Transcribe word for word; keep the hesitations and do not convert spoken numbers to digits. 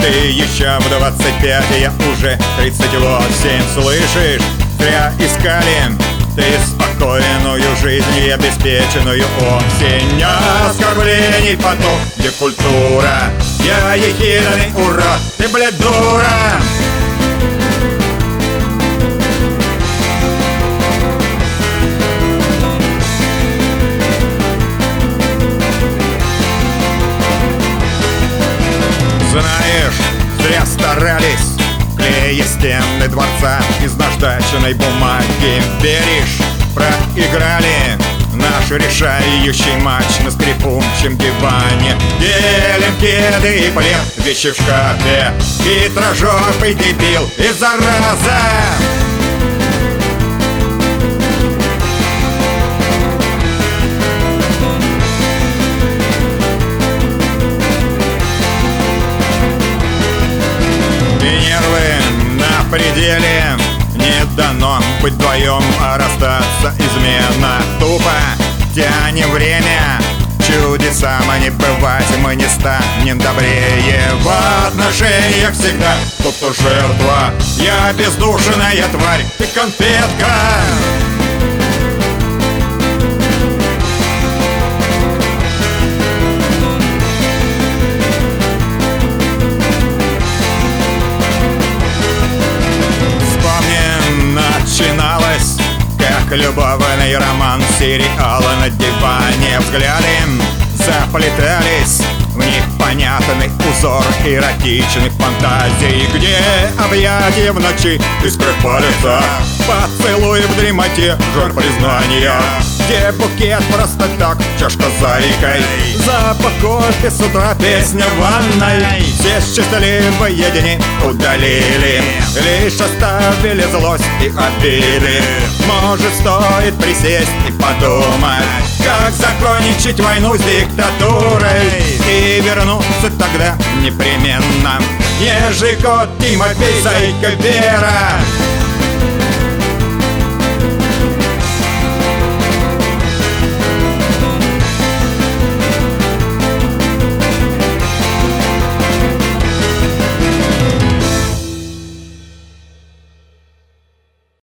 Ты еще в двадцать пять, я уже тридцать восемь. Слышишь, зря искали ты спокойную жизнь и обеспеченную осень. Оскорблений поток, где культура. Я ехидный урод, ты, блядь, дура. Знаешь, зря старались, клея стены дворца из наждачной бумаги. Веришь, проиграли наш решающий матч на скрипучем диване. Делим кеды и плед, вещи в шкафе, хитрожопый дебил и зараза. Пределе не дано быть вдвоем, а расстаться измена. Тупо тянем время, чудесам не бывать, мы не станем добрее. В отношениях всегда тот, кто жертва. Я бездушная тварь, ты конфетка. Начиналось, как любовный роман, сериала на диване. Взгляды заплетались в непонятный узор эротичных фантазий, где объятия в ночи, искры палятся, поцелуй в дремоте, жар признания, где букет просто так, чашка с зайкой, запах кофе с утра, песня в ванной. Все счастливые дни удалили, лишь оставили злость и обиды. Может, стоит присесть и подумать, как закончить войну с диктатурой и вернуться тогда непременно. Ежегод, Тимофей, Зайка, Вера.